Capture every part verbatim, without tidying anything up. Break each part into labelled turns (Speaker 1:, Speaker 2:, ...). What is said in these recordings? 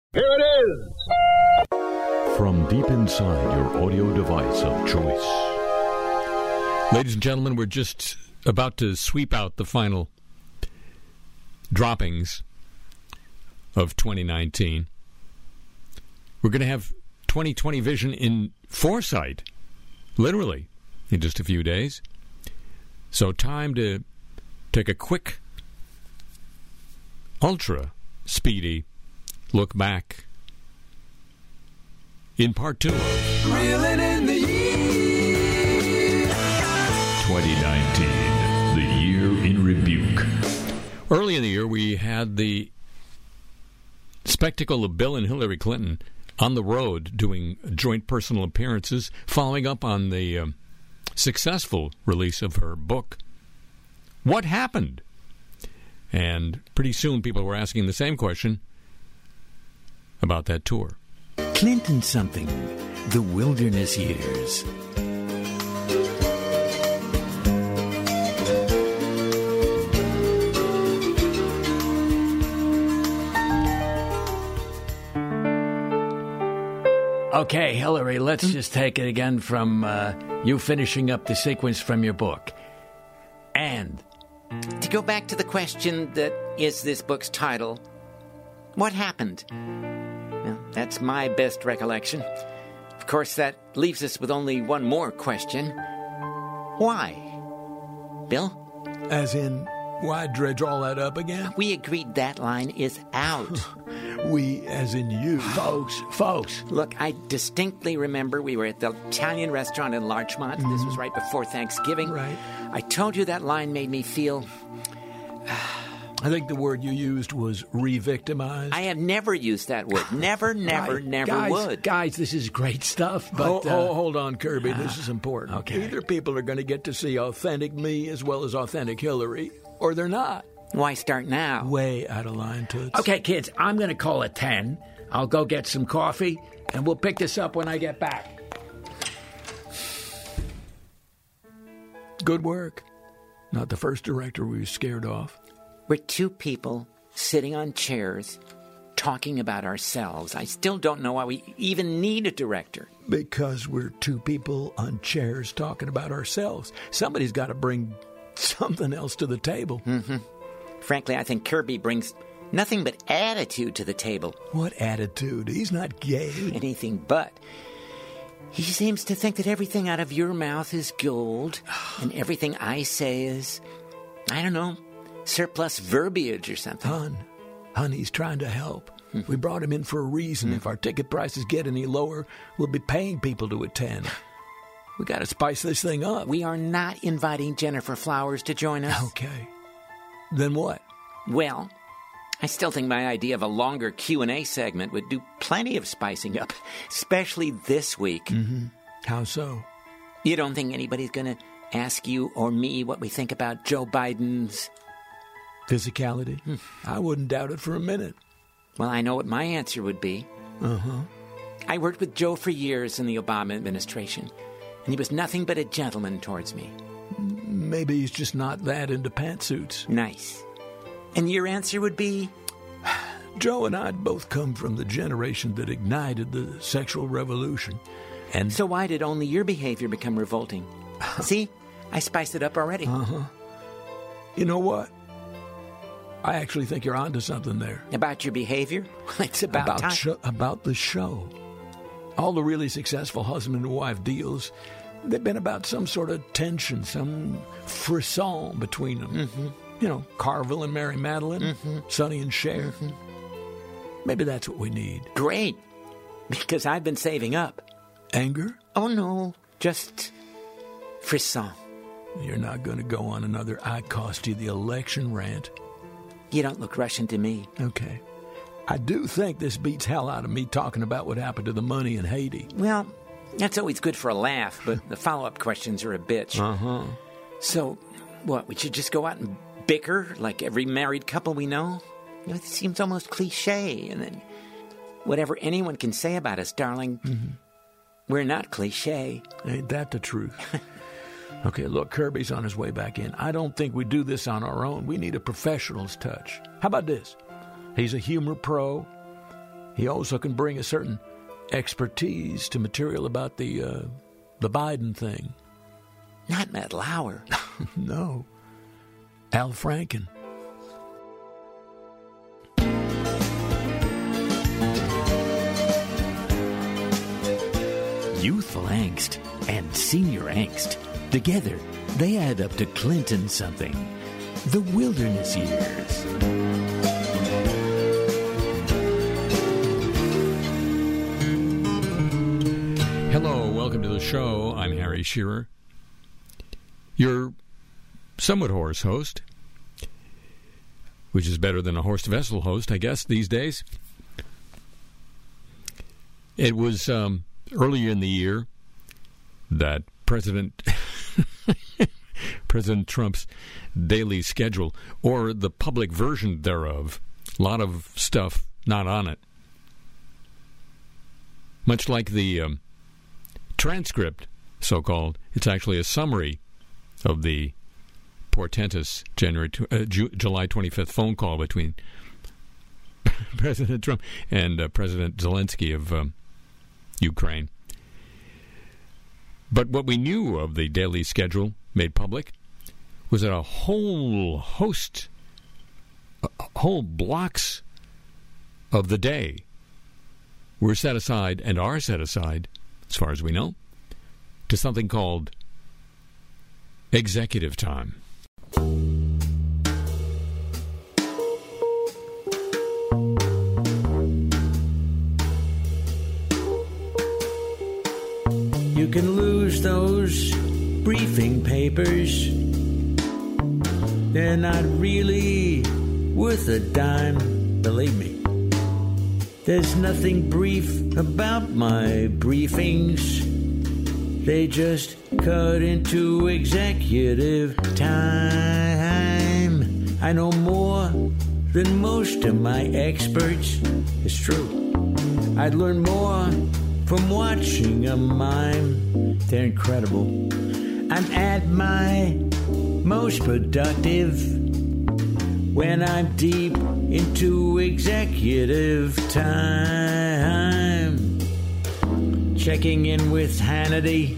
Speaker 1: Here it is!
Speaker 2: From deep inside your audio device of choice.
Speaker 3: Ladies and gentlemen, we're just about to sweep out the final droppings of twenty nineteen. We're going to have twenty twenty vision in foresight, literally, in just a few days. So time to take a quick, ultra speedy look back in part two of
Speaker 4: Reeling in the Year
Speaker 2: twenty nineteen, the year in rebuke.
Speaker 3: Early in the year, we had the spectacle of Bill and Hillary Clinton on the road doing joint personal appearances, following up on the um, successful release of her book, What Happened? And pretty soon people were asking the same question about that tour.
Speaker 4: Clinton something. The Wilderness Years.
Speaker 5: Okay, Hillary, let's just take it again from uh, you finishing up the sequence from your book. And
Speaker 6: to go back to the question that is this book's title, what happened? Well, that's my best recollection. Of course, that leaves us with only one more question. Why? Bill?
Speaker 7: As in, why dredge all that up again?
Speaker 6: We agreed that line is out.
Speaker 7: We, as in you.
Speaker 5: folks, folks.
Speaker 6: Look, I distinctly remember we were at the Italian restaurant in Larchmont. Mm-hmm. This was right before Thanksgiving.
Speaker 7: Right.
Speaker 6: I told you that line made me feel...
Speaker 7: I think the word you used was re-victimized.
Speaker 6: I have never used that word. Never, never,
Speaker 5: guys,
Speaker 6: never
Speaker 5: guys,
Speaker 6: would.
Speaker 5: Guys, this is great stuff, but...
Speaker 7: Hold,
Speaker 5: uh,
Speaker 7: hold on, Kirby. This is important.
Speaker 5: Okay.
Speaker 7: Either people are going to get to see authentic me as well as authentic Hillary, or they're not.
Speaker 6: Why start now?
Speaker 7: Way out of line, Toots.
Speaker 5: Okay, kids, I'm going to call it ten. I'll go get some coffee, and we'll pick this up when I get back.
Speaker 7: Good work. Not the first director we were scared off.
Speaker 6: We're two people sitting on chairs talking about ourselves. I still don't know why we even need a director.
Speaker 7: Because we're two people on chairs talking about ourselves. Somebody's got to bring something else to the table.
Speaker 6: Mm-hmm. Frankly, I think Kirby brings nothing but attitude to the table.
Speaker 7: What attitude? He's not gay.
Speaker 6: Anything but. He seems to think that everything out of your mouth is gold, and everything I say is, I don't know, surplus verbiage or something.
Speaker 7: Hun, hun, he's trying to help. Mm-hmm. We brought him in for a reason. Mm-hmm. If our ticket prices get any lower, we'll be paying people to attend. We got to spice this thing up.
Speaker 6: We are not inviting Jennifer Flowers to join us.
Speaker 7: Okay. Then what?
Speaker 6: Well, I still think my idea of a longer Q and A segment would do plenty of spicing up, especially this week.
Speaker 7: Mm-hmm. How so?
Speaker 6: You don't think anybody's going to ask you or me what we think about Joe Biden's...
Speaker 7: physicality? Hmm. I wouldn't doubt it for a minute.
Speaker 6: Well, I know what my answer would be.
Speaker 7: Uh-huh.
Speaker 6: I worked with Joe for years in the Obama administration, and he was nothing but a gentleman towards me.
Speaker 7: Maybe he's just not that into pantsuits.
Speaker 6: Nice. And your answer would be?
Speaker 7: Joe and I both come from the generation that ignited the sexual revolution. And
Speaker 6: so why did only your behavior become revolting? See? I spiced it up already.
Speaker 7: Uh-huh. You know what? I actually think you're onto something there.
Speaker 6: About your behavior? It's about,
Speaker 7: about
Speaker 6: time.
Speaker 7: Show, about the show. All the really successful husband and wife deals, they've been about some sort of tension, some frisson between them.
Speaker 6: Mm-hmm.
Speaker 7: You know, Carville and Mary Madeline, mm-hmm. Sonny and Cher. Mm-hmm. Maybe that's what we need.
Speaker 6: Great. Because I've been saving up.
Speaker 7: Anger?
Speaker 6: Oh, no. Just frisson.
Speaker 7: You're not going to go on another I cost you the election rant.
Speaker 6: You don't look Russian to me.
Speaker 7: Okay. I do think this beats hell out of me talking about what happened to the money in Haiti.
Speaker 6: Well, that's always good for a laugh, but the follow-up questions are a bitch.
Speaker 7: Uh-huh.
Speaker 6: So, what, we should just go out and bicker like every married couple we know? You know, it seems almost cliche. And then whatever anyone can say about us, darling, mm-hmm. we're not cliche.
Speaker 7: Ain't that the truth? Okay, look, Kirby's on his way back in. I don't think we do this on our own. We need a professional's touch. How about this? He's a humor pro. he also can bring a certain expertise to material about the uh, the Biden thing.
Speaker 6: Not Matt Lauer.
Speaker 7: No. Al Franken.
Speaker 4: Youthful angst and senior angst. Together, they add up to Clinton something. The wilderness years.
Speaker 3: Hello, welcome to the show. I'm Harry Shearer, your somewhat hoarse host, which is better than a horsed vessel host, I guess, these days. It was um, earlier in the year that President President Trump's daily schedule, or the public version thereof, a lot of stuff not on it. Much like the um, transcript, so-called, it's actually a summary of the portentous January uh, Ju- July twenty-fifth phone call between President Trump and uh, President Zelensky of um, Ukraine. But what we knew of the daily schedule made public was that a whole host, uh, whole blocks of the day were set aside and are set aside, as far as we know, to something called executive time.
Speaker 5: You can lose those briefing papers. They're not really worth a dime, believe me. There's nothing brief about my briefings. They just cut into executive time. I know more than most of my experts. It's true. I'd learn more from watching a mime. They're incredible. I'm at my most productive when I'm deep into executive time. Checking in with Hannity.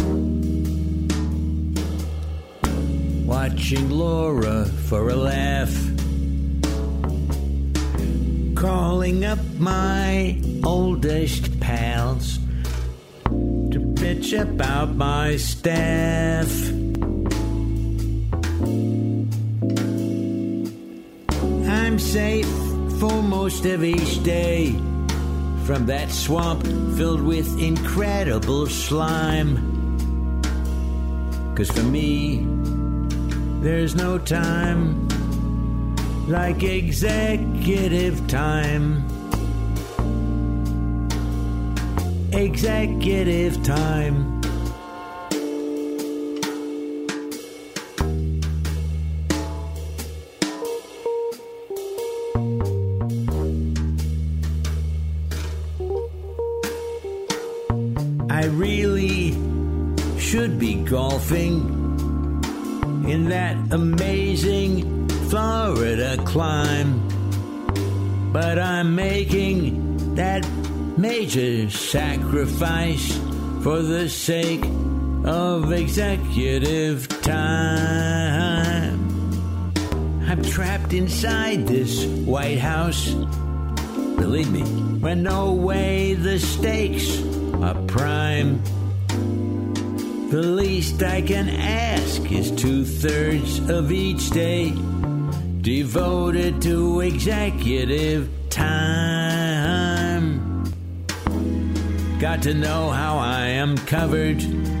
Speaker 5: Watching Laura for a laugh. Calling up my oldest pals to bitch about my staff. I'm safe for most of each day from that swamp filled with incredible slime. 'Cause for me, there's no time like executive time. Executive time. I really should be golfing in that amazing Florida climb, but I'm making that major sacrifice for the sake of executive time. I'm trapped inside this White House, believe me, when no way the stakes are prime. The least I can ask is two-thirds of each day devoted to executive time. Got to know how I am covered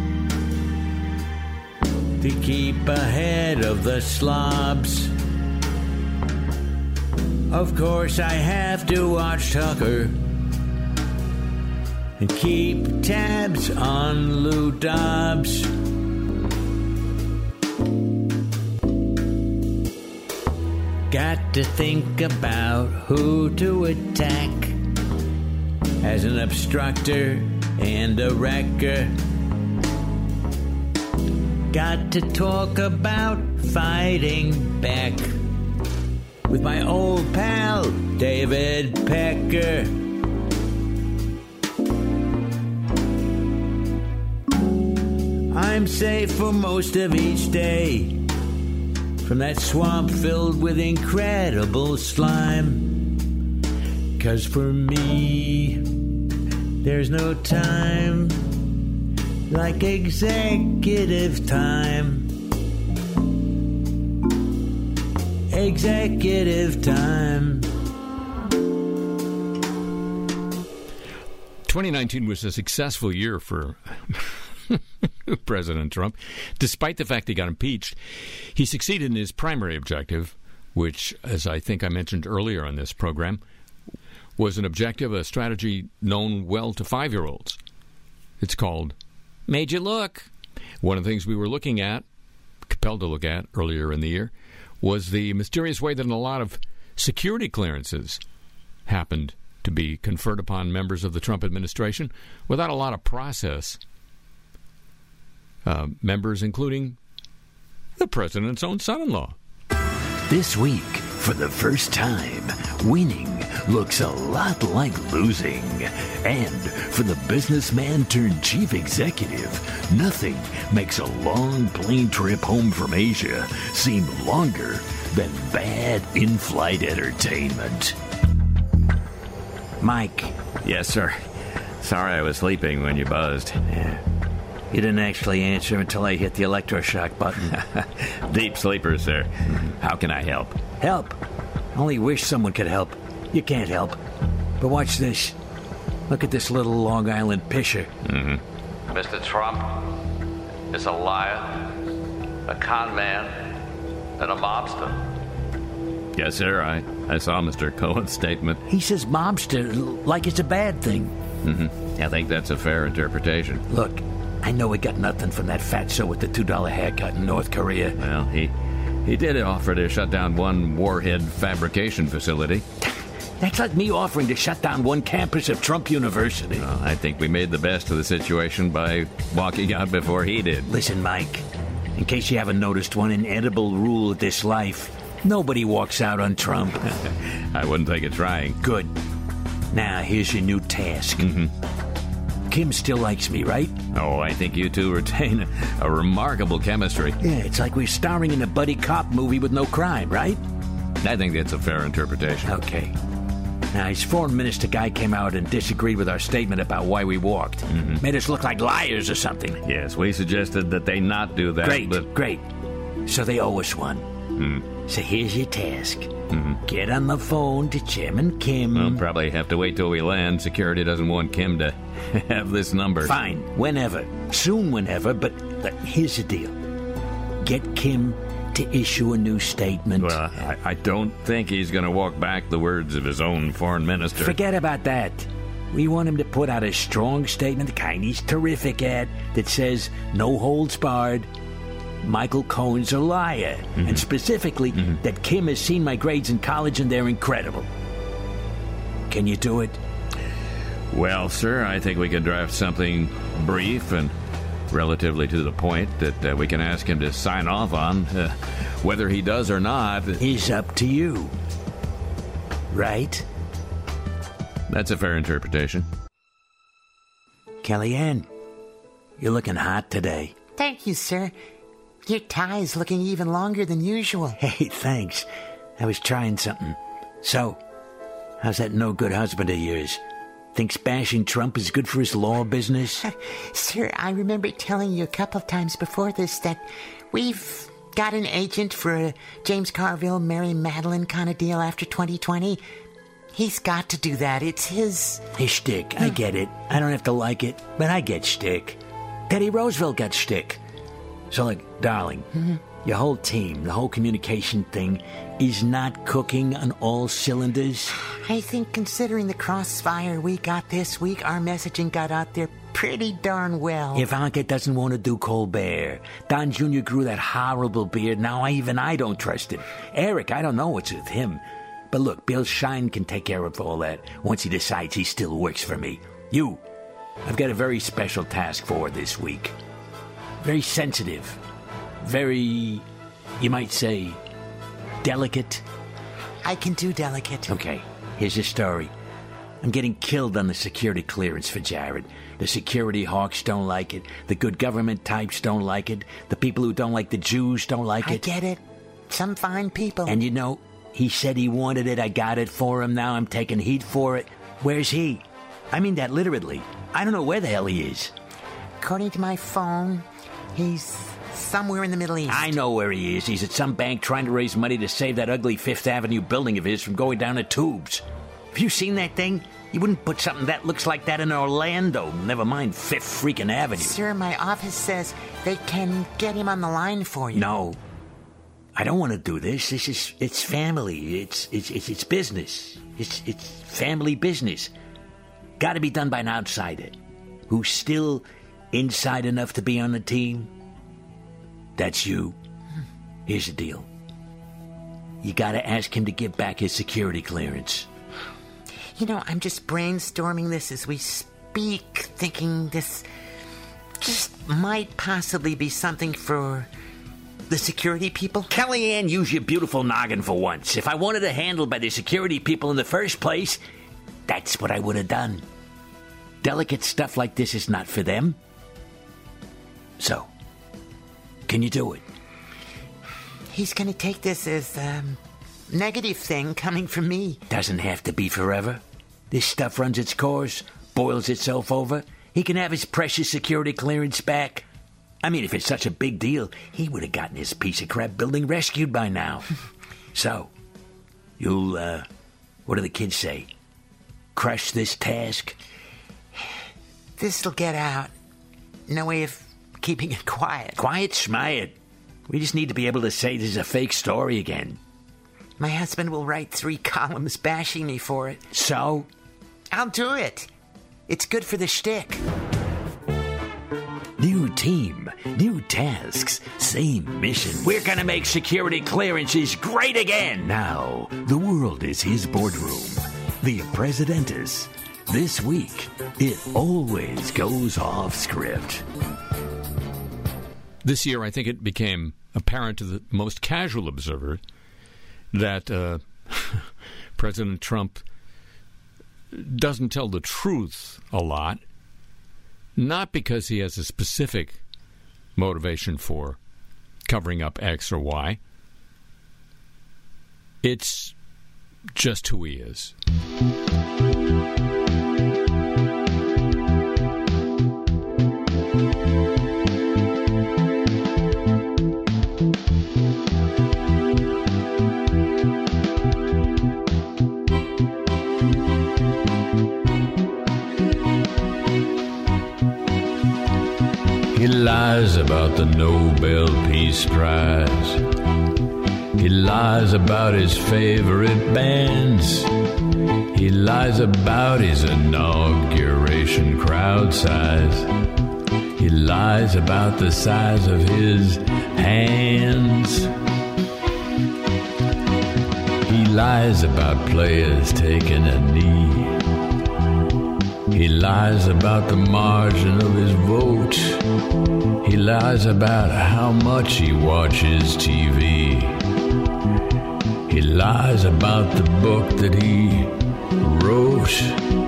Speaker 5: to keep ahead of the slobs. Of course I have to watch Tucker and keep tabs on Lou Dobbs. Got to think about who to attack as an obstructor and a wrecker. Got to talk about fighting back with my old pal David Pecker. I'm safe for most of each day from that swamp filled with incredible slime. 'Cause for me, there's no time like executive time. Executive time.
Speaker 3: twenty nineteen was a successful year for President Trump. Despite the fact he got impeached, he succeeded in his primary objective, which, as I think I mentioned earlier on this program, was an objective, a strategy known well to five-year-olds. It's called Made You Look. One of the things we were looking at, compelled to look at earlier in the year, was the mysterious way that a lot of security clearances happened to be conferred upon members of the Trump administration without a lot of process. Uh, members including the president's own son-in-law.
Speaker 4: This week, for the first time, winning looks a lot like losing. And for the businessman turned chief executive, nothing makes a long plane trip home from Asia seem longer than bad in-flight entertainment.
Speaker 5: Mike.
Speaker 8: Yes, sir. Sorry I was sleeping when you buzzed.
Speaker 5: Yeah. You didn't actually answer until I hit the electroshock button.
Speaker 8: Deep sleeper, sir. How can I help?
Speaker 5: Help? Only wish someone could help. You can't help. But watch this. Look at this little Long Island pisher.
Speaker 8: Mm-hmm.
Speaker 9: Mister Trump is a liar, a con man, and a mobster.
Speaker 8: Yes, sir. I, I saw Mister Cohen's statement.
Speaker 5: He says mobster like it's a bad thing.
Speaker 8: Mm-hmm. I think that's a fair interpretation.
Speaker 5: Look, I know we got nothing from that fatso with the two dollar haircut in North Korea.
Speaker 8: Well, he he did offer to shut down one warhead fabrication facility.
Speaker 5: That's like me offering to shut down one campus of Trump University.
Speaker 8: Well, I think we made the best of the situation by walking out before he did.
Speaker 5: Listen, Mike, in case you haven't noticed one inedible rule of this life, nobody walks out on Trump.
Speaker 8: I wouldn't think of trying.
Speaker 5: Good. Now, here's your new task.
Speaker 8: Mm-hmm.
Speaker 5: Kim still likes me, right?
Speaker 8: Oh, I think you two retain a, a remarkable chemistry.
Speaker 5: Yeah, it's like we're starring in a buddy cop movie with no crime, right?
Speaker 8: I think that's a fair interpretation.
Speaker 5: Okay. Now, his foreign minister guy came out and disagreed with our statement about why we walked.
Speaker 8: Mm-hmm.
Speaker 5: Made us look like liars or something.
Speaker 8: Yes, we suggested that they not do that.
Speaker 5: Great,
Speaker 8: but...
Speaker 5: great. So they owe us one.
Speaker 8: Mm.
Speaker 5: So here's your task.
Speaker 8: Mm-hmm.
Speaker 5: Get on the phone to Chairman Kim.
Speaker 8: We'll probably have to wait till we land. Security doesn't want Kim to have this number.
Speaker 5: Fine, whenever. Soon whenever, but uh, here's the deal. Get Kim to issue a new statement.
Speaker 8: Well, I, I don't think he's going to walk back the words of his own foreign minister.
Speaker 5: Forget about that. We want him to put out a strong statement, the kind he's terrific at, that says, no holds barred, Michael Cohen's a liar. Mm-hmm. And specifically, mm-hmm. that Kim has seen my grades in college and they're incredible. Can you do it?
Speaker 8: Well, sir, I think we could draft something brief and relatively to the point that uh, we can ask him to sign off on. Uh, whether he does or not
Speaker 5: is up to you. Right?
Speaker 8: That's a fair interpretation.
Speaker 5: Kellyanne, you're looking hot today.
Speaker 10: Thank you, sir. Your tie's looking even longer than usual.
Speaker 5: Hey, thanks. I was trying something. So, how's that no-good husband of yours? Thinks bashing Trump is good for his law business?
Speaker 10: Uh, sir, I remember telling you a couple of times before this that we've got an agent for a James Carville, Mary Madeline kind of deal after twenty twenty. He's got to do that. It's his...
Speaker 5: His shtick. I get it. I don't have to like it, but I get shtick. Teddy Roosevelt got shtick. So, like, darling, mm-hmm. your whole team, the whole communication thing, is not cooking on all cylinders?
Speaker 10: I think considering the crossfire we got this week, our messaging got out there pretty darn well.
Speaker 5: Ivanka doesn't want to do Colbert. Don Junior grew that horrible beard. Now I, even I don't trust him. Eric, I don't know what's with him. But look, Bill Shine can take care of all that once he decides he still works for me. You, I've got a very special task for this week. Very sensitive. Very, you might say, delicate.
Speaker 10: I can do delicate.
Speaker 5: Okay, here's your story. I'm getting killed on the security clearance for Jared. The security hawks don't like it. The good government types don't like it. The people who don't like the Jews don't like
Speaker 10: I
Speaker 5: it.
Speaker 10: get it. Some fine people.
Speaker 5: And you know, he said he wanted it. I got it for him. Now I'm taking heat for it. Where's he? I mean that literally. I don't know where the hell he is.
Speaker 10: According to my phone, he's somewhere in the Middle East.
Speaker 5: I know where he is. He's at some bank trying to raise money to save that ugly Fifth Avenue building of his from going down the tubes. Have you seen that thing? You wouldn't put something that looks like that in Orlando. Never mind Fifth freaking Avenue.
Speaker 10: Sir, my office says they can get him on the line for you.
Speaker 5: No. I don't want to do this. This is, it's family. It's, it's, it's, it's business. It's, it's family business. Got to be done by an outsider who's still inside enough to be on the team. That's you. Here's the deal. You got to ask him to give back his security clearance.
Speaker 10: You know, I'm just brainstorming this as we speak, thinking this just might possibly be something for the security people.
Speaker 5: Kellyanne, use your beautiful noggin for once. If I wanted it handled by the security people in the first place, that's what I would have done. Delicate stuff like this is not for them. So, can you do it?
Speaker 10: He's going to take this as a um, negative thing coming from me.
Speaker 5: Doesn't have to be forever. This stuff runs its course, boils itself over. He can have his precious security clearance back. I mean, if it's such a big deal, he would have gotten his piece of crap building rescued by now. So, you'll, uh, what do the kids say? Crush this task?
Speaker 10: This'll get out. No way of keeping it quiet.
Speaker 5: Quiet, schmiet. We just need to be able to say this is a fake story again.
Speaker 10: My husband will write three columns bashing me for it.
Speaker 5: So?
Speaker 10: I'll do it. It's good for the shtick.
Speaker 4: New team, new tasks, same mission.
Speaker 5: We're gonna make security clearances great again.
Speaker 4: Now, the world is his boardroom. The Presidentes. This week, it always goes off script.
Speaker 3: This year, I think it became apparent to the most casual observer that uh, President Trump doesn't tell the truth a lot, not because he has a specific motivation for covering up X or Y. It's just who he is.
Speaker 11: He lies about the Nobel Peace Prize. He lies about his favorite bands. He lies about his inauguration crowd size. He lies about the size of his hands. He lies about players taking a knee. He lies about the margin of his vote. He lies about how much he watches T V. He lies about the book that he wrote.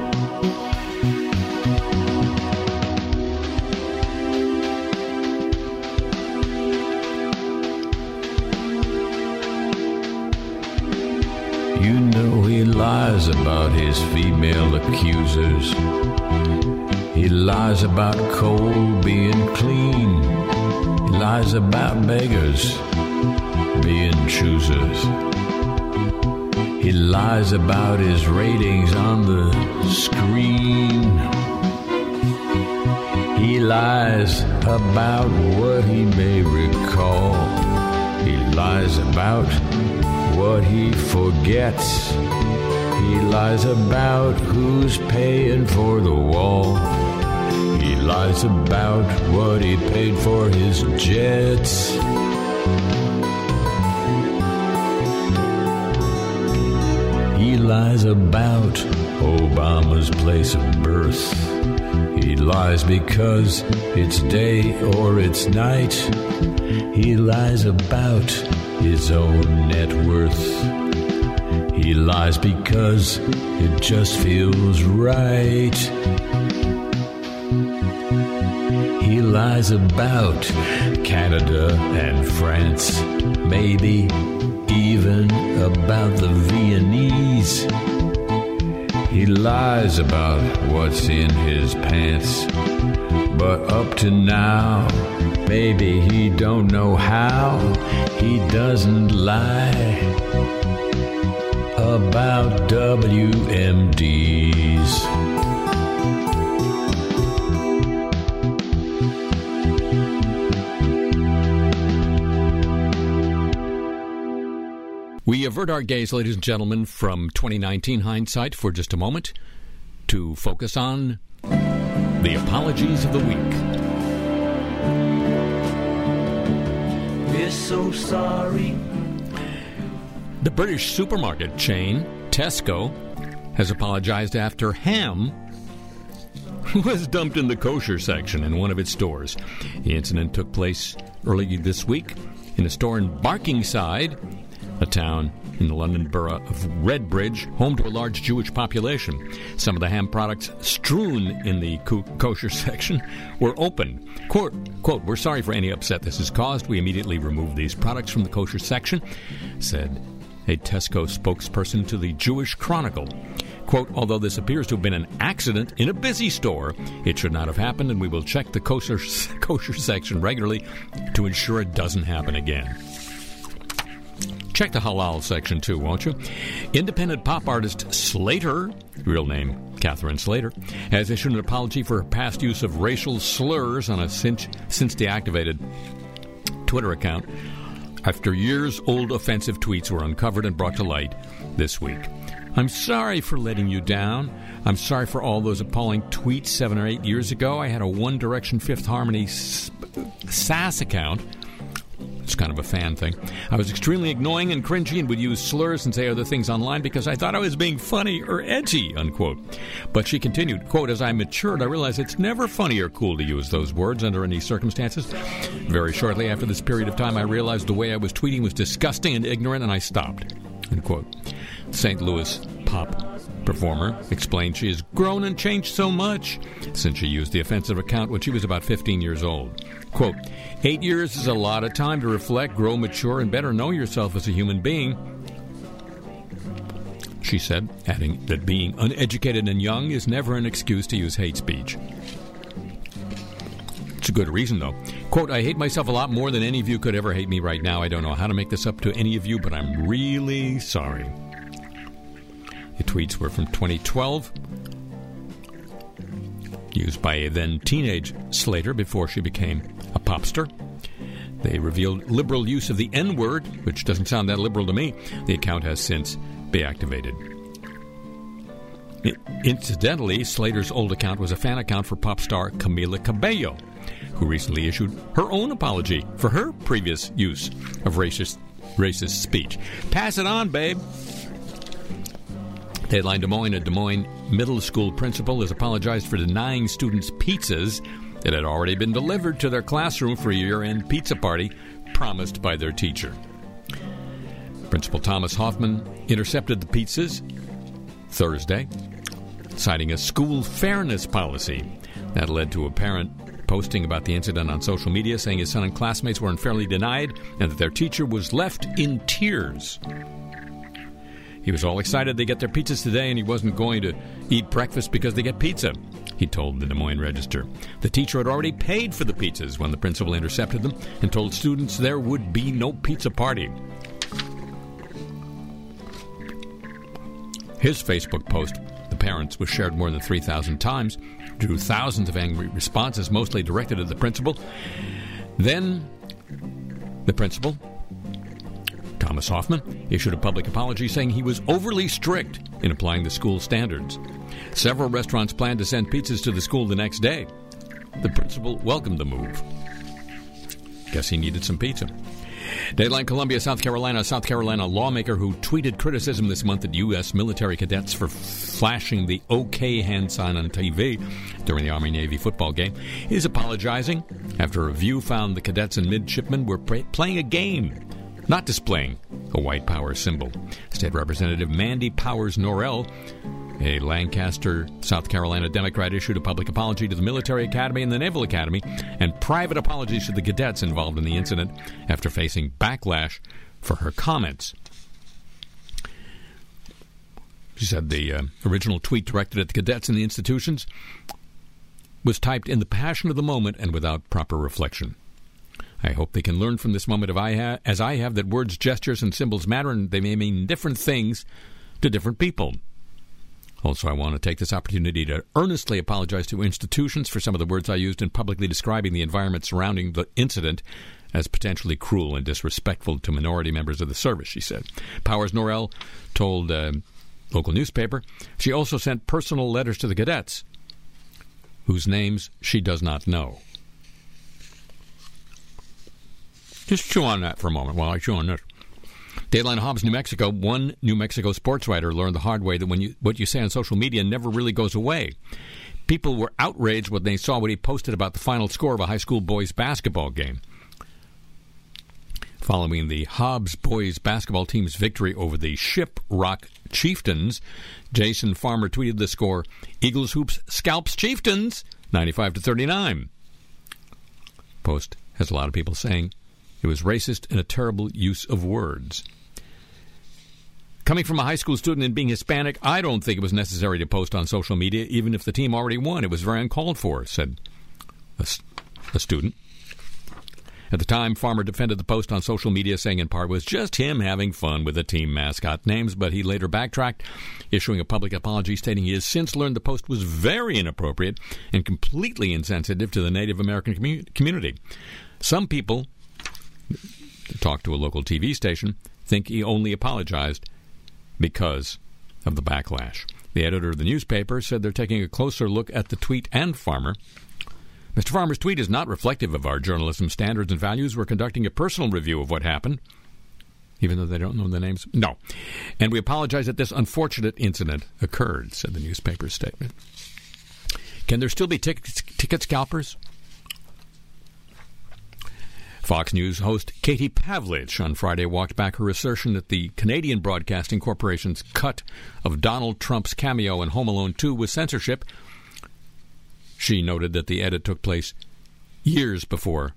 Speaker 11: You know he lies about his female accusers. He lies about coal being clean. He lies about beggars being choosers. He lies about his ratings on the screen. He lies about what he may recall. He lies about what he forgets. He lies about who's paying for the wall. He lies about what he paid for his jets. He lies about Obama's place of birth. He lies because it's day or it's night. He lies about his own net worth. He lies because it just feels right. He lies about Canada and France, maybe even about the Viennese. He lies about what's in his pants, but up to now, maybe he don't know how. He doesn't lie about W M Ds.
Speaker 3: We avert our gaze, ladies and gentlemen, from twenty nineteen hindsight for just a moment to focus on the apologies of the week.
Speaker 5: We're so sorry.
Speaker 3: The British supermarket chain, Tesco, has apologized after ham was dumped in the kosher section in one of its stores. The incident took place early this week in a store in Barkingside, a town in the London borough of Redbridge, home to a large Jewish population. Some of the ham products strewn in the ko- kosher section were open. Quote, quote, "We're sorry for any upset this has caused. We immediately removed these products from the kosher section," said a Tesco spokesperson to the Jewish Chronicle. Quote, "Although this appears to have been an accident in a busy store, it should not have happened, and we will check the kosher, kosher section regularly to ensure it doesn't happen again." Check the halal section, too, won't you? Independent pop artist Slater, real name Catherine Slater, has issued an apology for her past use of racial slurs on a since, since deactivated Twitter account after years-old offensive tweets were uncovered and brought to light this week. "I'm sorry for letting you down. I'm sorry for all those appalling tweets seven or eight years ago. I had a One Direction Fifth Harmony S A S account. It's kind of a fan thing. I was extremely annoying and cringy and would use slurs and say other things online because I thought I was being funny or edgy," unquote. But she continued, quote, "As I matured, I realized it's never funny or cool to use those words under any circumstances. Very shortly after this period of time, I realized the way I was tweeting was disgusting and ignorant, and I stopped," unquote. Saint Louis pop performer explained she has grown and changed so much since she used the offensive account when she was about fifteen years old. Quote, "Eight years is a lot of time to reflect, grow, mature, and better know yourself as a human being," she said, adding that being uneducated and young is never an excuse to use hate speech. It's a good reason, though. Quote, "I hate myself a lot more than any of you could ever hate me right now. I don't know how to make this up to any of you, but I'm really sorry." The tweets were from twenty twelve, used by a then-teenage Slater before she became a popster. They revealed liberal use of the N-word, which doesn't sound that liberal to me. The account has since been activated. Incidentally, Slater's old account was a fan account for pop star Camila Cabello, who recently issued her own apology for her previous use of racist, racist speech. Pass it on, babe. Deadline Des Moines, a Des Moines middle school principal has apologized for denying students pizzas that had already been delivered to their classroom for a year-end pizza party promised by their teacher. Principal Thomas Hoffman intercepted the pizzas Thursday, citing a school fairness policy that led to a parent posting about the incident on social media, saying his son and classmates were unfairly denied and that their teacher was left in tears. He was all excited they get their pizzas today, and he wasn't going to eat breakfast because they get pizza, he told the Des Moines Register. The teacher had already paid for the pizzas when the principal intercepted them and told students there would be no pizza party. His Facebook post, The Parents, was shared more than three thousand times, drew thousands of angry responses, mostly directed at the principal. Then the principal, Thomas Hoffman, issued a public apology saying he was overly strict in applying the school standards. Several restaurants planned to send pizzas to the school the next day. The principal welcomed the move. Guess he needed some pizza. Dateline Columbia, South Carolina. South Carolina lawmaker who tweeted criticism this month at U S military cadets for flashing the OK hand sign on T V during the Army-Navy football game is apologizing after a review found the cadets and midshipmen were pray- playing a game not displaying a white power symbol. State Representative Mandy Powers Norrell, a Lancaster, South Carolina Democrat, issued a public apology to the Military Academy and the Naval Academy and private apologies to the cadets involved in the incident after facing backlash for her comments. She said the uh, original tweet directed at the cadets and the institutions was typed in the passion of the moment and without proper reflection. I hope they can learn from this moment of I ha- as I have that words, gestures, and symbols matter, and they may mean different things to different people. Also, I want to take this opportunity to earnestly apologize to institutions for some of the words I used in publicly describing the environment surrounding the incident as potentially cruel and disrespectful to minority members of the service, she said. Powers Norrell told a local newspaper she also sent personal letters to the cadets, whose names she does not know. Just chew on that for a moment while I chew on this. Dateline Hobbs, New Mexico. One New Mexico sports writer learned the hard way that when you what you say on social media never really goes away. People were outraged when they saw what he posted about the final score of a high school boys basketball game. Following the Hobbs boys basketball team's victory over the Shiprock Chieftains, Jason Farmer tweeted the score, Eagles hoops scalps Chieftains, ninety-five to thirty-nine. Post has a lot of people saying it was racist and a terrible use of words. Coming from a high school student and being Hispanic, I don't think it was necessary to post on social media, even if the team already won. It was very uncalled for, said a, a student. At the time, Farmer defended the post on social media, saying in part it was just him having fun with the team mascot names, but he later backtracked, issuing a public apology, stating he has since learned the post was very inappropriate and completely insensitive to the Native American commu- community. Some people, to talk to a local T V station, think he only apologized because of the backlash. The editor of the newspaper said they're taking a closer look at the tweet and Farmer. Mister Farmer's tweet is not reflective of our journalism standards and values. We're conducting a personal review of what happened, even though they don't know the names. No. And we apologize that this unfortunate incident occurred, said the newspaper's statement. Can there still be ticket, ticket scalpers? Fox News host Katie Pavlich on Friday walked back her assertion that the Canadian Broadcasting Corporation's cut of Donald Trump's cameo in Home Alone two was censorship. She noted that the edit took place years before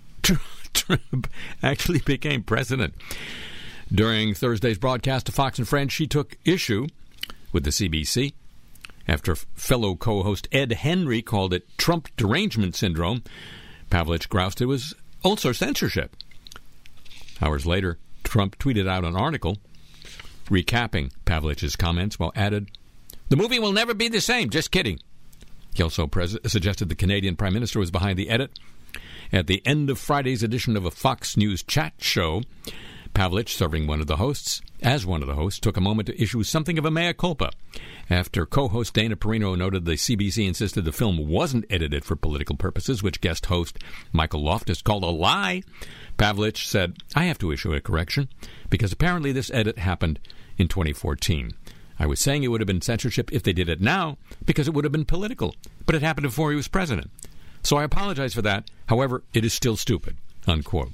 Speaker 3: Trump actually became president. During Thursday's broadcast to Fox and Friends, she took issue with the C B C after fellow co-host Ed Henry called it Trump derangement syndrome. Pavlich groused it was also censorship. Hours later, Trump tweeted out an article recapping Pavlich's comments while added, "The movie will never be the same, just kidding." He also pres- suggested the Canadian Prime Minister was behind the edit. At the end of Friday's edition of a Fox News chat show, Pavlich, serving one of the hosts, as one of the hosts, took a moment to issue something of a mea culpa. After co-host Dana Perino noted the C B C insisted the film wasn't edited for political purposes, which guest host Michael Loftus called a lie, Pavlich said, "I have to issue a correction, because apparently this edit happened in twenty fourteen. I was saying it would have been censorship if they did it now, because it would have been political, but it happened before he was president. So I apologize for that. However, it is still stupid." Unquote.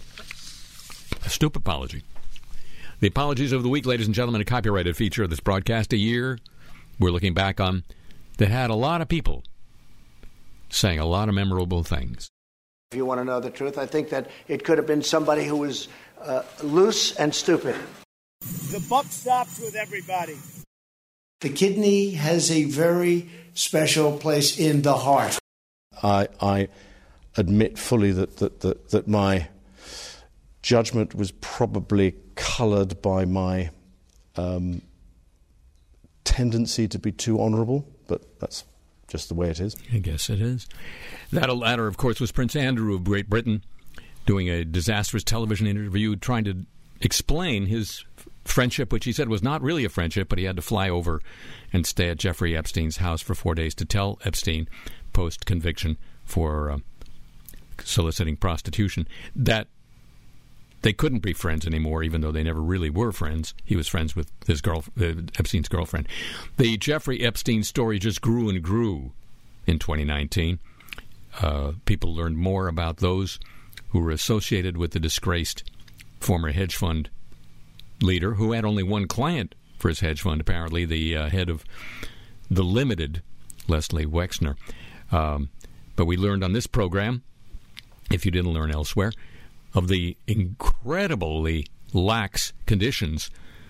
Speaker 3: A stupid apology. The apologies of the week, ladies and gentlemen, a copyrighted feature of this broadcast, a year we're looking back on that had a lot of people saying a lot of memorable things.
Speaker 1: If you want to know the truth, I think that it could have been somebody who was uh, loose and stupid.
Speaker 12: The buck stops with everybody.
Speaker 1: The kidney has a very special place in the heart.
Speaker 13: I, I admit fully that, that, that, that my judgment was probably coloured by my um, tendency to be too honourable, but that's just the way it is.
Speaker 3: I guess it is. That latter, of course, was Prince Andrew of Great Britain doing a disastrous television interview trying to explain his friendship, which he said was not really a friendship, but he had to fly over and stay at Jeffrey Epstein's house for four days to tell Epstein, post-conviction for uh, soliciting prostitution, that they couldn't be friends anymore, even though they never really were friends. He was friends with his girl, uh, Epstein's girlfriend. The Jeffrey Epstein story just grew and grew in twenty nineteen. Uh, people learned more about those who were associated with the disgraced former hedge fund leader who had only one client for his hedge fund, apparently the uh, head of The Limited, Leslie Wexner. Um, but we learned on this program, if you didn't learn elsewhere, of the incredibly lax conditions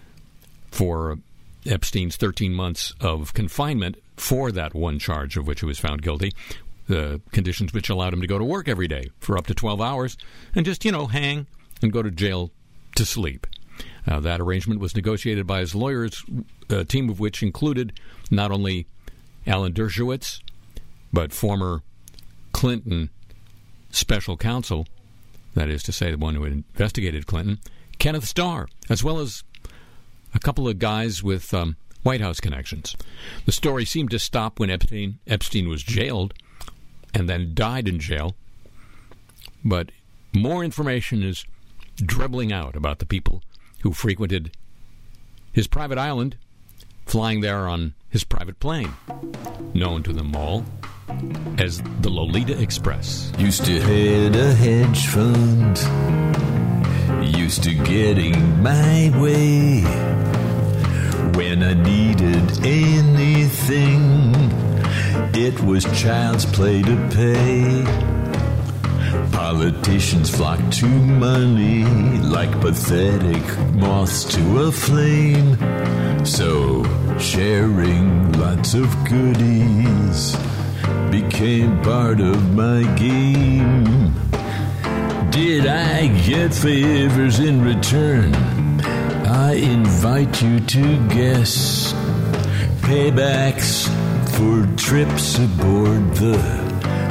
Speaker 3: for Epstein's thirteen months of confinement for that one charge of which he was found guilty, the conditions which allowed him to go to work every day for up to twelve hours and just, you know, hang and go to jail to sleep. Uh, that arrangement was negotiated by his lawyers, a team of which included not only Alan Dershowitz, but former Clinton special counsel, that is to say the one who had investigated Clinton, Kenneth Starr, as well as a couple of guys with um, White House connections. The story seemed to stop when Epstein, Epstein was jailed and then died in jail, but more information is dribbling out about the people who frequented his private island, flying there on his private plane, known to them all as the Lolita Express.
Speaker 11: Used to head a hedge fund, used to getting my way. When I needed anything, it was child's play to pay. Politicians flock to money like pathetic moths to a flame. So sharing lots of goodies became part of my game. Did I get favors in return? I invite you to guess. Paybacks for trips aboard the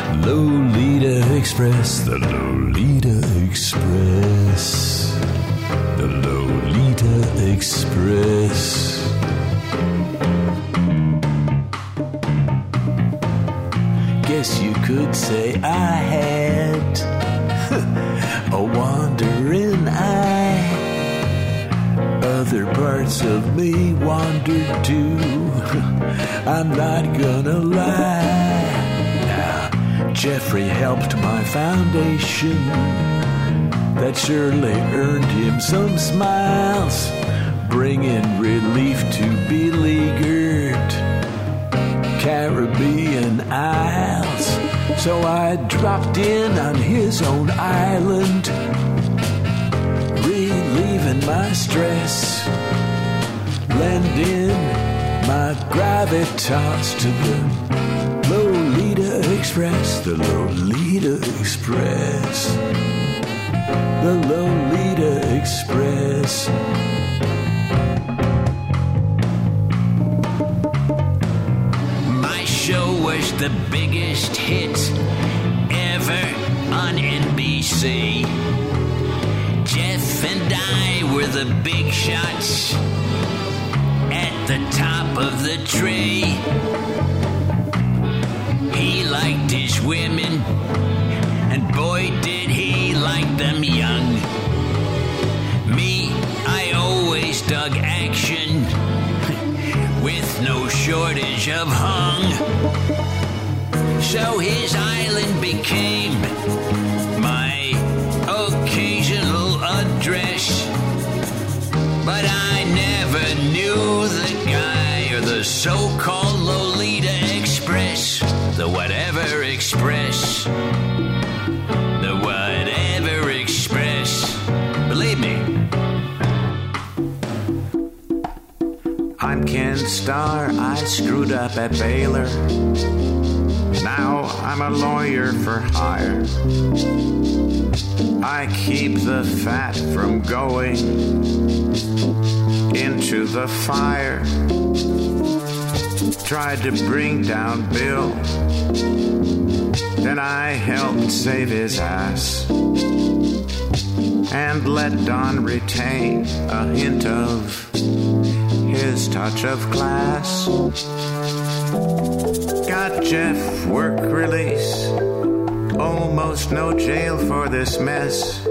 Speaker 11: Lolita Express, the Lolita Express, the Lolita Express. Guess you could say I had a wandering eye. Other parts of me wandered too. I'm not gonna lie. Jeffrey helped my foundation. That surely earned him some smiles, bringing relief to beleaguered Caribbean Isles. So I dropped in on his own island, relieving my stress, lending my gravitas to the Lolita Express, the Lolita Express, the Lolita Express. My show was the biggest hit ever on N B C. Jeff and I were the big shots at the top of the tree. He liked his women, and boy did he like them young. Me, I always dug action, with no shortage of hung. So his island became my occasional address. But I never knew the guy or the so-called Lolita Express. The whatever express. The whatever express. Believe me.
Speaker 14: I'm Ken Starr. I screwed up at Baylor. Now I'm a lawyer for hire. I keep the fat from going into the fire. Tried to bring down Bill, then I helped save his ass and let Don retain a hint of his touch of class. Got Jeff work release, almost no jail for this mess.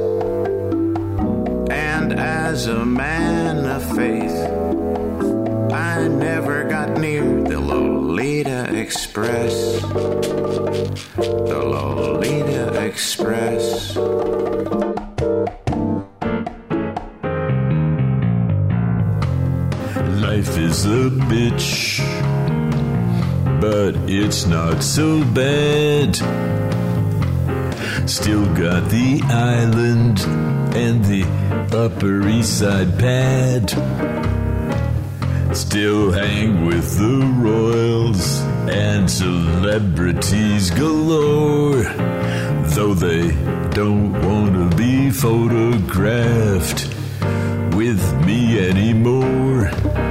Speaker 14: And as a man of faith, I never got near the Lolita Express. The Lolita Express.
Speaker 11: is a bitch, but it's not so bad. Still got the island and the Upper East Side pad. Still hang with the royals and celebrities galore, though they don't want to be photographed with me anymore.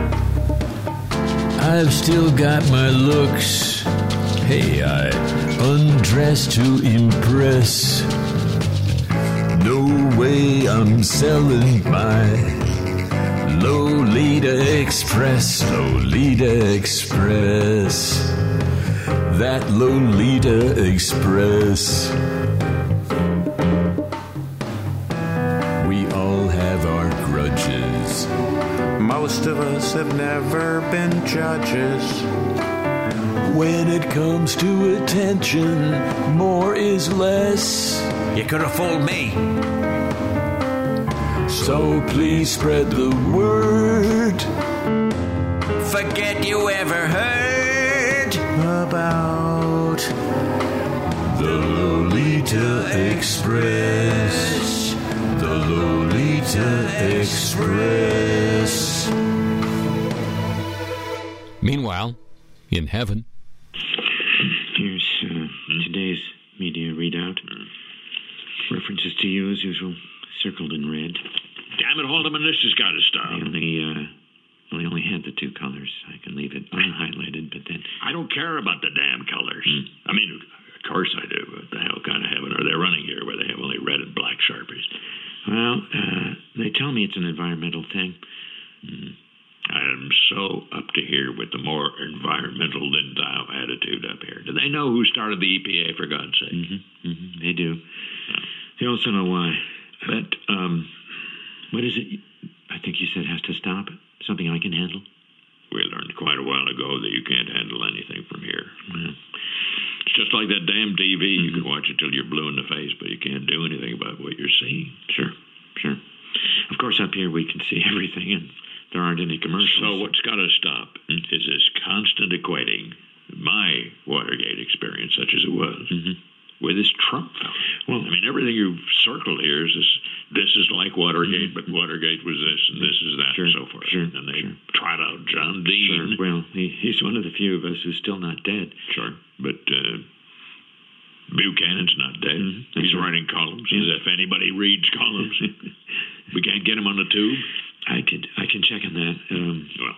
Speaker 11: I've still got my looks. Hey, I undress to impress. No way I'm selling my Lolita Express, Lolita Express, that Lolita Express. We all have our grudges.
Speaker 14: Most of us have never been judges.
Speaker 7: When it comes to attention, more is less.
Speaker 5: You could have fooled me.
Speaker 7: So please spread the word.
Speaker 5: Forget you ever heard about
Speaker 11: the Lolita Express. The Lolita Express.
Speaker 3: Meanwhile, in heaven.
Speaker 15: Here's uh, today's media readout. References to you, as usual, circled in red.
Speaker 16: Damn it, Haldeman, this has got to stop.
Speaker 15: I only, uh, well, I only had the two colors. I can leave it unhighlighted, but then...
Speaker 16: I don't care about the damn colors. Mm. I mean, of course I do. What the hell kind of heaven are they running here where they have only red and black Sharpies?
Speaker 15: Well, uh, they tell me it's an environmental thing.
Speaker 16: Mm. I am so up to here with the more environmental than thou attitude up here. Do they know who started the E P A, for God's sake?
Speaker 15: Mm-hmm, mm-hmm, they do. Yeah. They also know why. But, um, what is it I think you said has to stop? Something I can handle?
Speaker 16: We learned quite a while ago that you can't handle anything from here.
Speaker 15: Yeah.
Speaker 16: It's just like that damn T V. Mm-hmm. You can watch it till you're blue in the face, but you can't do anything about what you're seeing.
Speaker 15: Sure, sure. Of course, up here we can see everything, and there aren't any commercials.
Speaker 16: So what's got to stop mm-hmm. is this constant equating my Watergate experience, such as it was,
Speaker 15: mm-hmm.
Speaker 16: with this Trump fellow. Well, I mean, everything you've circled here is this, this is like Watergate, mm-hmm. but Watergate was this, and this is that,
Speaker 15: sure,
Speaker 16: and so forth.
Speaker 15: Sure,
Speaker 16: and they
Speaker 15: sure.
Speaker 16: trot out John Dean.
Speaker 15: Sure. Well, he, he's one of the few of us who's still not dead.
Speaker 16: Sure, but uh, Buchanan's not dead. Mm-hmm. He's right. writing columns, yeah. as if anybody reads columns. We can't get him on the tube.
Speaker 15: I could, I can check on that. Um,
Speaker 16: well,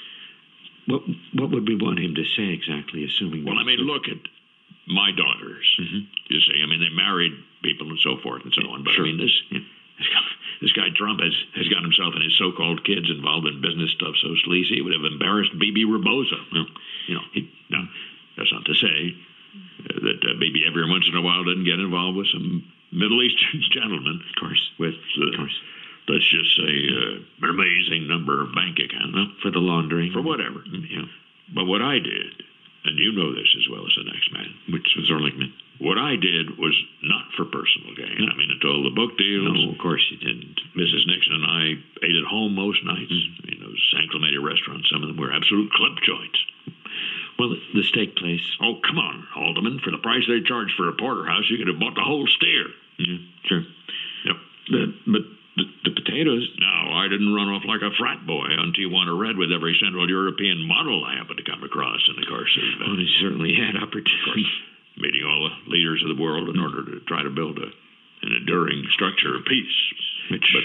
Speaker 15: what, what would we want him to say exactly? Assuming.
Speaker 16: Well, I mean, look at my daughters.
Speaker 15: Mm-hmm.
Speaker 16: You see, I mean, they married people and so forth and so on. But
Speaker 15: sure.
Speaker 16: I mean, this yeah. this guy Trump has has got himself and his so-called kids involved in business stuff so sleazy it would have embarrassed Bibi Rebozo. Well, you know, he, now that's not to say uh, that uh, Bibi every once in a while doesn't get involved with some Middle Eastern gentleman,
Speaker 15: of course,
Speaker 16: with uh,
Speaker 15: of course.
Speaker 16: Let's just say uh, an amazing number of bank accounts.
Speaker 15: Well, for the laundering.
Speaker 16: For whatever.
Speaker 15: Yeah.
Speaker 16: But what I did, and you know this as well as the next man.
Speaker 15: Which was Ehrlichman.
Speaker 16: What I did was not for personal gain. No. I mean, until the book deals.
Speaker 15: No, of course you didn't.
Speaker 16: Missus Nixon and I ate at home most nights.
Speaker 15: Mm-hmm.
Speaker 16: I mean, those San Clemente restaurants, some of them were absolute clip joints.
Speaker 15: Well, the steak place.
Speaker 16: Oh, come on, Alderman. For the price they charge for a porterhouse, you could have bought the whole steer.
Speaker 15: Yeah, sure.
Speaker 16: Yep.
Speaker 15: The, but the, the potatoes...
Speaker 16: No, I didn't run off like a frat boy on Tijuana Red with every Central European model I happened to come across in the course of... Uh,
Speaker 15: well, he certainly had opportunity.
Speaker 16: Meeting all the leaders of the world in order to try to build a, an enduring structure of peace.
Speaker 15: Which,
Speaker 16: but,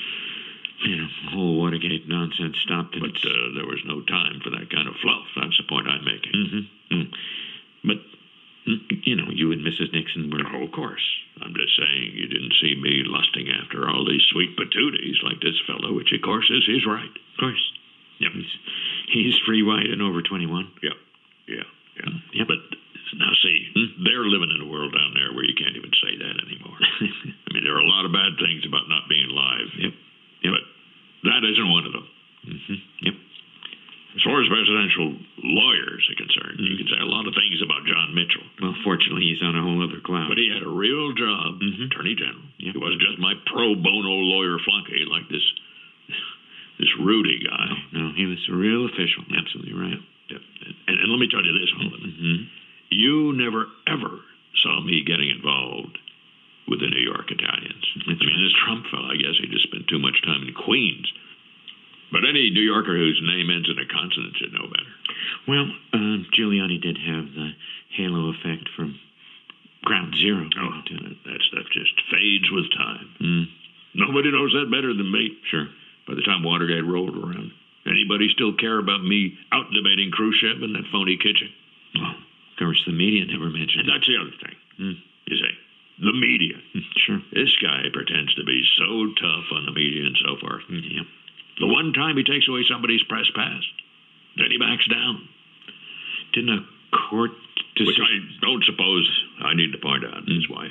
Speaker 15: you know, the whole Watergate nonsense stopped.
Speaker 16: But uh, there was no time for that kind of fluff. That's the point I'm making.
Speaker 15: Mm-hmm. Mm. But, you know, you and Missus Nixon were...
Speaker 16: Oh, of course. I'm just saying you didn't see me lusting after all these sweet patooties like this fellow, which, of course, is his right.
Speaker 15: Of course.
Speaker 16: Yep.
Speaker 15: He's, he's free, white, and over twenty-one.
Speaker 16: Yeah. Yeah. Yeah.
Speaker 15: Yep.
Speaker 16: But... Now, see, they're living in a world down there where you can't even say that anymore. I mean, there are a lot of bad things about not being live.
Speaker 15: Yep. Yep.
Speaker 16: But that isn't one of them.
Speaker 15: Mm-hmm. Yep.
Speaker 16: As far as presidential lawyers are concerned, mm-hmm. you can say a lot of things about John Mitchell.
Speaker 15: Well, fortunately, he's on a whole other cloud.
Speaker 16: But he had a real job, mm-hmm. Attorney General.
Speaker 15: Yep.
Speaker 16: He wasn't just my pro bono lawyer flunky like this this Rudy guy.
Speaker 17: No, no, he was a real official. Absolutely right.
Speaker 16: Yeah. And, and let me tell you this, Haldeman.
Speaker 17: Mm-hmm.
Speaker 16: You never, ever saw me getting involved with the New York Italians.
Speaker 17: That's
Speaker 16: I mean,
Speaker 17: right.
Speaker 16: this Trump fellow, I guess he just spent too much time in Queens. But any New Yorker whose name ends in a consonant should know better.
Speaker 17: Well, uh, Giuliani did have the halo effect from Ground Zero.
Speaker 16: Oh, that stuff just fades with time. Mm. Nobody knows that better than me.
Speaker 17: Sure.
Speaker 16: By the time Watergate rolled around, anybody still care about me out-debating Khrushchev in that phony kitchen?
Speaker 17: Well, of course, the media never mentioned
Speaker 16: And that's the other thing.
Speaker 17: Mm.
Speaker 16: You see, the media.
Speaker 17: Sure.
Speaker 16: This guy pretends to be so tough on the media and so forth.
Speaker 17: Mm, yeah.
Speaker 16: The one time he takes away somebody's press pass, then he backs down.
Speaker 17: Didn't a court
Speaker 16: decision... Which I don't suppose I need to point out. That's why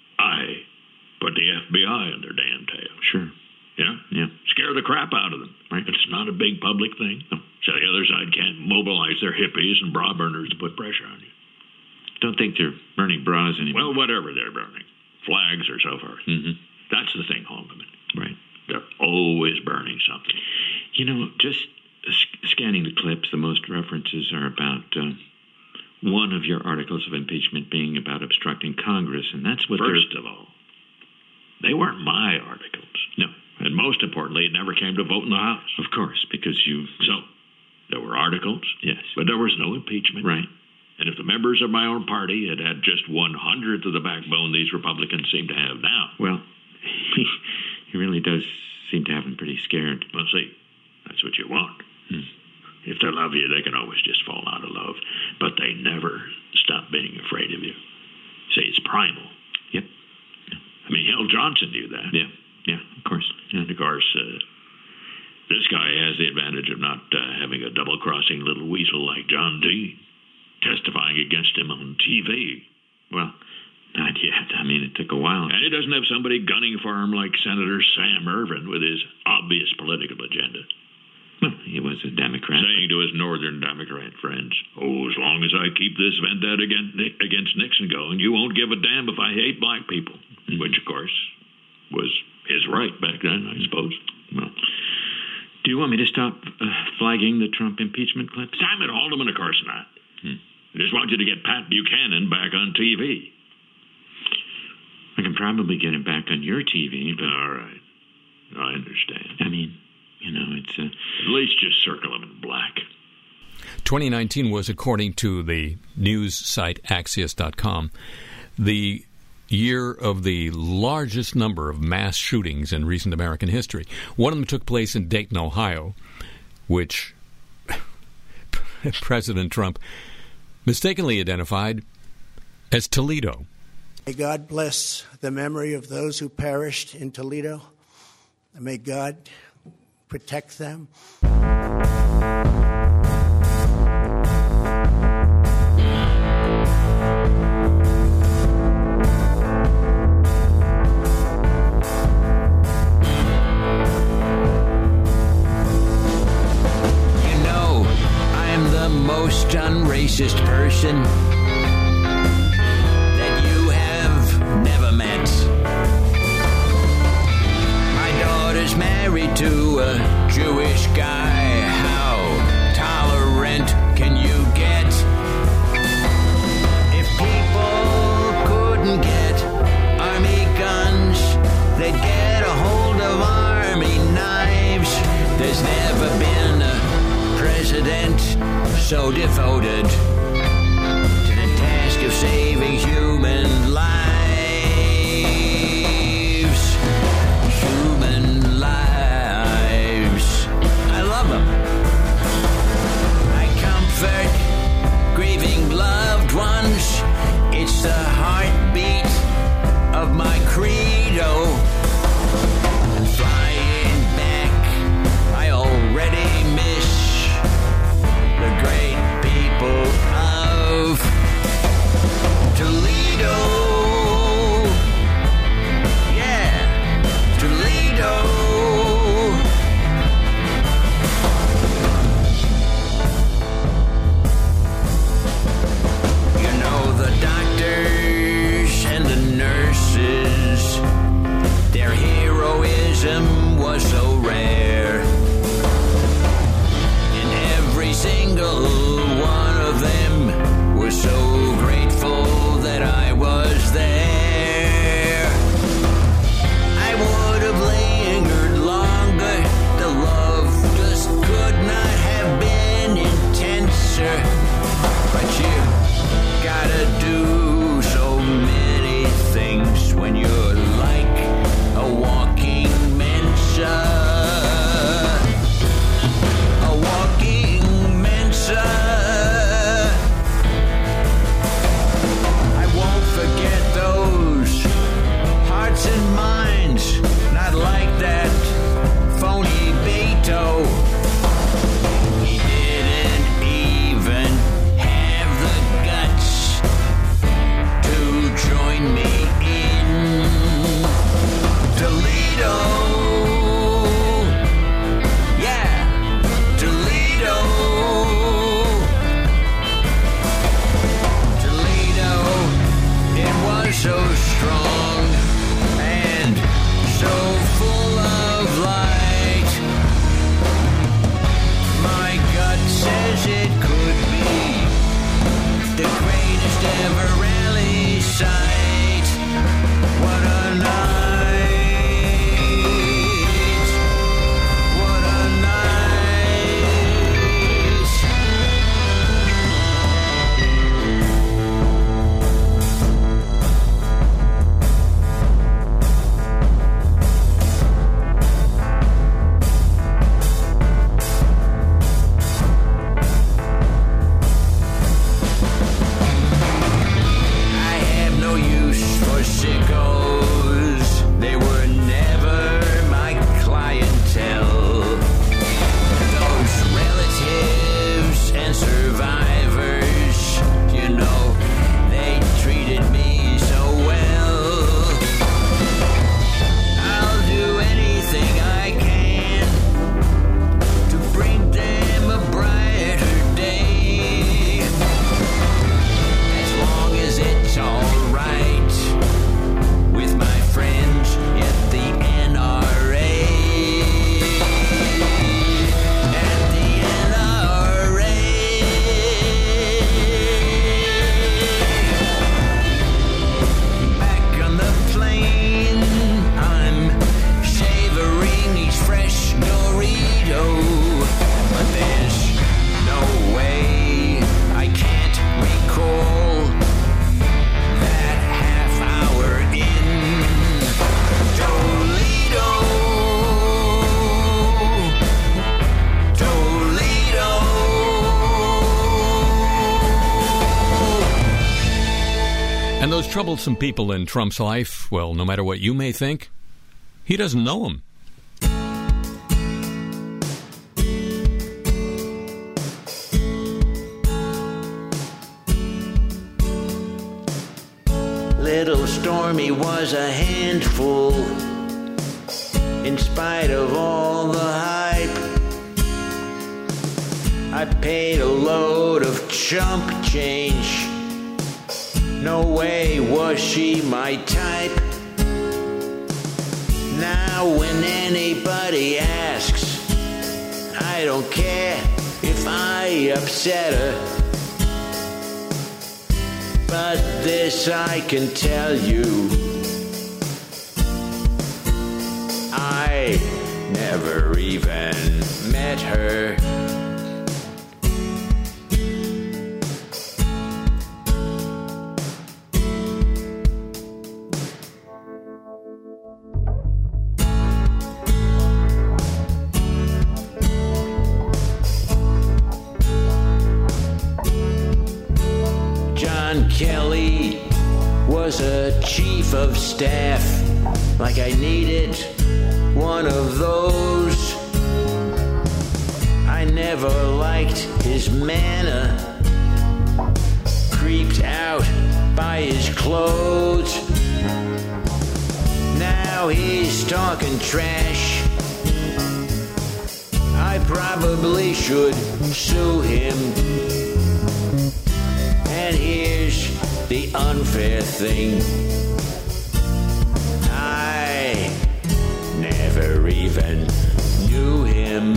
Speaker 16: I put the F B I on their damn tail.
Speaker 17: Sure.
Speaker 16: You know?
Speaker 17: Yeah.
Speaker 16: Scare the crap out of them.
Speaker 17: Right.
Speaker 16: It's not a big public thing.
Speaker 17: No.
Speaker 16: So the other side can't mobilize their hippies and bra burners to put pressure on you.
Speaker 17: Don't think they're burning bras anymore.
Speaker 16: Well, whatever they're burning. Flags or so forth.
Speaker 17: Mm-hmm.
Speaker 16: That's the thing, Haldeman.
Speaker 17: Right.
Speaker 16: They're always burning something.
Speaker 17: You know, just sc- scanning the clips, the most references are about uh, one of your articles of impeachment being about obstructing Congress, and that's what
Speaker 16: First of all, they weren't my articles.
Speaker 17: No.
Speaker 16: And most importantly, it never came to vote in the House.
Speaker 17: Of course, because you...
Speaker 16: So, there were articles.
Speaker 17: Yes.
Speaker 16: But there was no impeachment.
Speaker 17: Right.
Speaker 16: And if the members of my own party had had just one-hundredth of the backbone these Republicans seem to have now...
Speaker 17: Well, he, he really does seem to have them pretty scared.
Speaker 16: Well, see, that's what you want.
Speaker 17: Hmm.
Speaker 16: If they love you, they can always just fall out of love. But they never stop being afraid of you. See, it's primal.
Speaker 17: Yep.
Speaker 16: I mean, Hill Johnson knew that.
Speaker 17: Yeah, yeah, of course. Yeah.
Speaker 16: And of course, uh, this guy has the advantage of not uh, having a double-crossing little weasel like John Dean testifying against him on T V.
Speaker 17: Well, not yet. I mean, it took a while.
Speaker 16: And he doesn't have somebody gunning for him like Senator Sam Ervin with his obvious political agenda.
Speaker 17: Well, he was a Democrat.
Speaker 16: Saying to his northern Democrat friends, oh, as long as I keep this vendetta against Nixon going, you won't give a damn if I hate black people. Mm-hmm. Which, of course, was his right back then, I suppose.
Speaker 17: Well, do you want me to stop uh, flagging the Trump impeachment clips?
Speaker 16: Damn it, Haldeman, of course not.
Speaker 17: Hmm.
Speaker 16: I just want you to get Pat Buchanan back on T V.
Speaker 17: I can probably get him back on your T V, but...
Speaker 16: All right. I understand.
Speaker 17: I mean, you know, it's... Uh...
Speaker 16: At least just circle him in black.
Speaker 3: twenty nineteen was, according to the news site Axios dot com, the year of the largest number of mass shootings in recent American history. One of them took place in Dayton, Ohio, which President Trump mistakenly identified as Toledo.
Speaker 1: May God bless the memory of those who perished in Toledo. And may God protect them.
Speaker 5: Most unracist person that you have never met. My daughter's married to a Jewish guy. How tolerant can you get? If people couldn't get army guns, they'd get a hold of army knives. There's never been a president so devoted to the task of saving human lives. Human lives. I love them. I comfort grieving loved ones. It's the heartbeat of my credo. And flying back, I already miss the great people of Toledo. Yeah, Toledo. You know, the doctors and the nurses, their heroism was so rare. sickos. They were never my clientele. Those relatives and survivors, you know, they treated me so well. I'll do anything I can to bring them a brighter day, as long as it's all right with my friends at the N R A. At the N R A. Back on the plane, I'm savoring each fresh Dorito, but there's no way I can't recall that half hour in Toledo. Toledo.
Speaker 3: And those troublesome people in Trump's life, well, no matter what you may think, he doesn't know them.
Speaker 5: Little Stormy was a handful, in spite of all the hype. I paid a load of chump change. No way was she my type. Now when anybody asks, I don't care if I upset her. But this I can tell you, I never even met her. John Kelly was a chief of staff, like I needed one of those. I never liked his manner, creeped out by his clothes. Now he's talking trash. I probably should sue him. And here's the unfair thing, I never even knew him.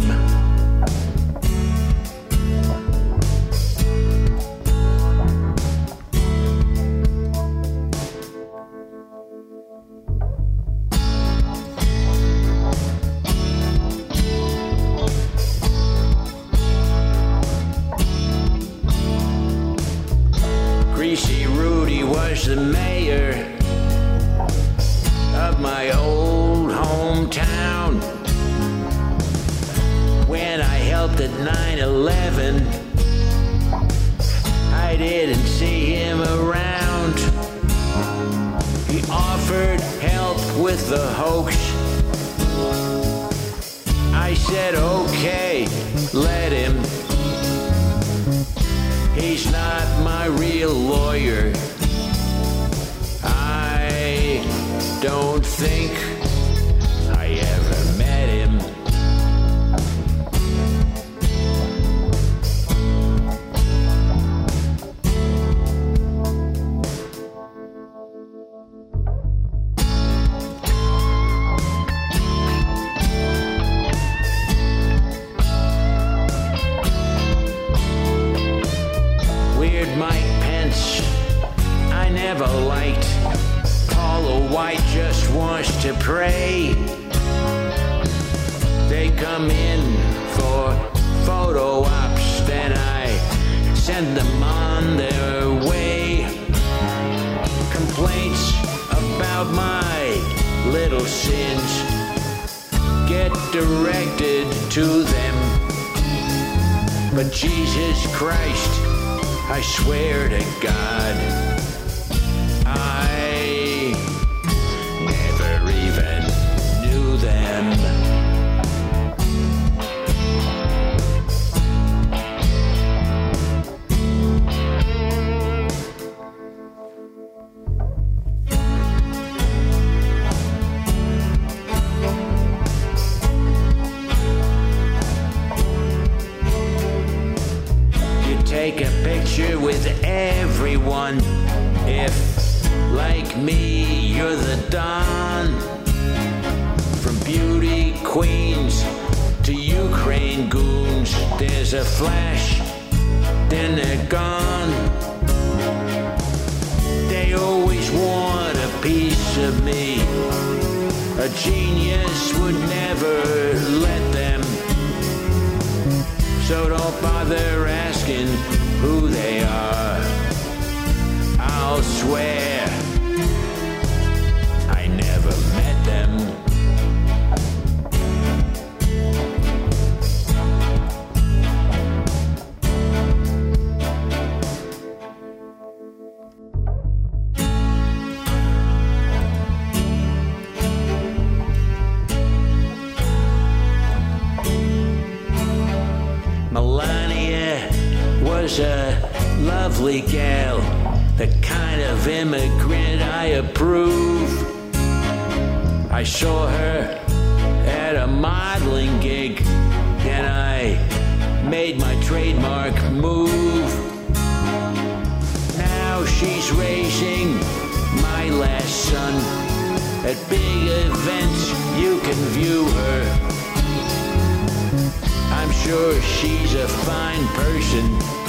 Speaker 5: Greasy Rudy was the mayor of my old hometown. When I helped at nine eleven, I didn't see him around. He offered help with the hoax. I said, okay, let him. He's not my real lawyer. I don't think I ever met him. Weird Mike Pence, I never liked. Paula White just wants to pray. They come in for photo ops, then I send them on their way. Complaints about my little sins get directed to them. But Jesus Christ, I swear to God, I one. If, like me, you're the Don, from beauty queens to Ukraine goons, there's a flash, then they're gone. They always want a piece of me. A genius would never let them. So don't bother asking who they are. I'll swear I never met them. Melania was a lovely gal, the kind of immigrant I approve. I saw her at a modeling gig, and I made my trademark move. Now she's raising my last son. At big events you can view her. I'm sure she's a fine person.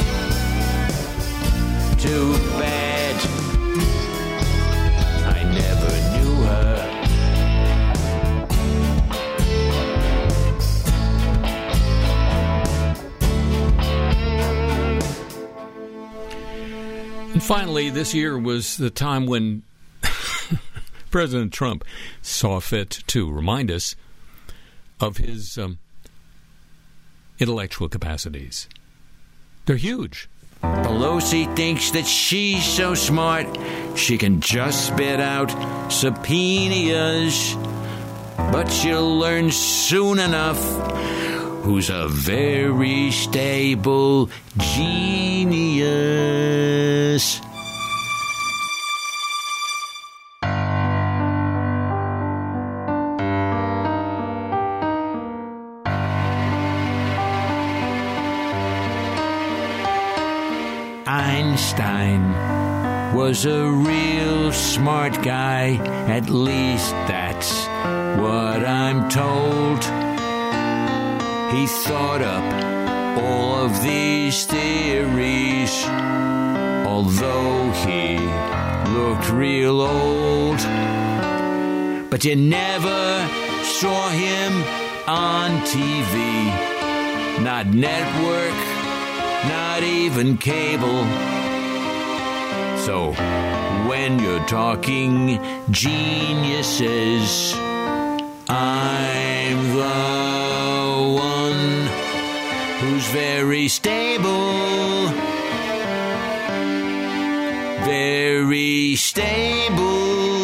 Speaker 5: Too bad I never knew her.
Speaker 3: And finally, this year was the time when President Trump saw fit to remind us of his um, intellectual capacities. They're huge.
Speaker 5: Pelosi thinks that she's so smart she can just spit out subpoenas, but she'll learn soon enough who's a very stable genius. Einstein was a real smart guy, at least that's what I'm told. He thought up all of these theories, although he looked real old. But you never saw him on T V, not network, not even cable. So when you're talking geniuses, I'm the one who's very stable, very stable.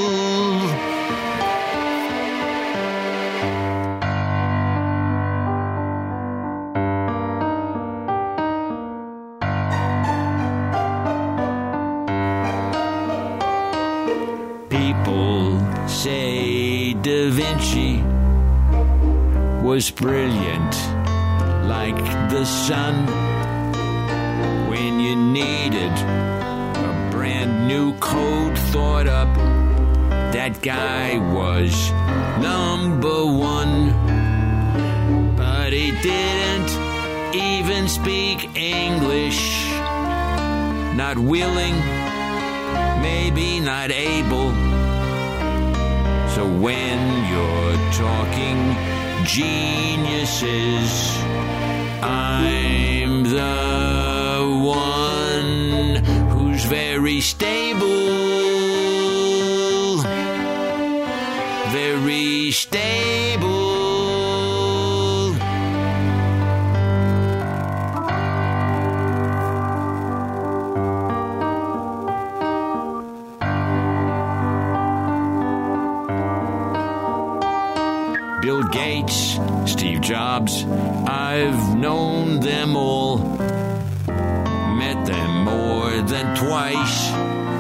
Speaker 5: Say Da Vinci was brilliant like the sun. When you needed a brand new code thought up, that guy was number one. But he didn't even speak English. Not willing, maybe not able. So when you're talking geniuses, I'm the one who's very stable, very stable. Bill Gates, Steve Jobs, I've known them all, met them more than twice.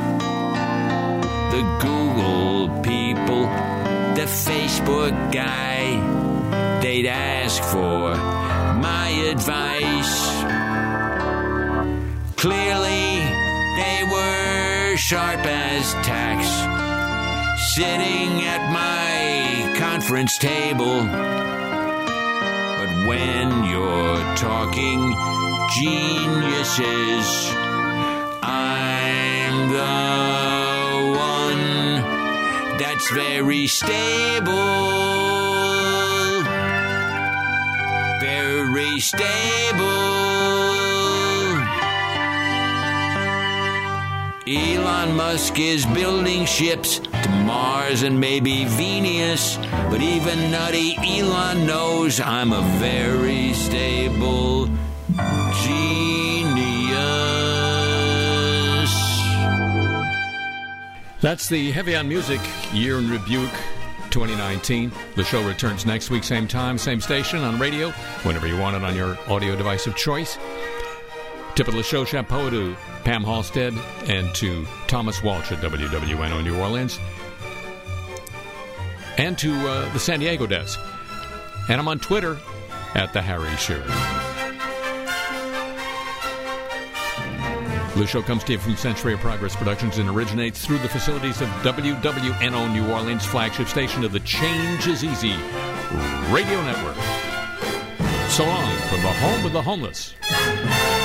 Speaker 5: The Google people, the Facebook guy, they'd ask for my advice. Clearly, They were sharp as tacks, sitting at my conference table. But when you're talking geniuses, I'm the one that's very stable. Very stable. Elon Musk is building ships to Mars and maybe Venus, but even nutty Elon knows I'm a very stable genius.
Speaker 3: That's the Heavy on Music Year in Rebuke twenty nineteen. The show returns next week, same time, same station, on radio, whenever you want it on your audio device of choice. Tip of the show, chapeau to Pam Halstead and to Thomas Walsh at W W N O New Orleans, and to uh, the San Diego desk. And I'm on Twitter at The Harry Shearer. The show comes to you from Century of Progress Productions and originates through the facilities of W W N O New Orleans, flagship station of the Change is Easy Radio Network. So long from the home of the homeless.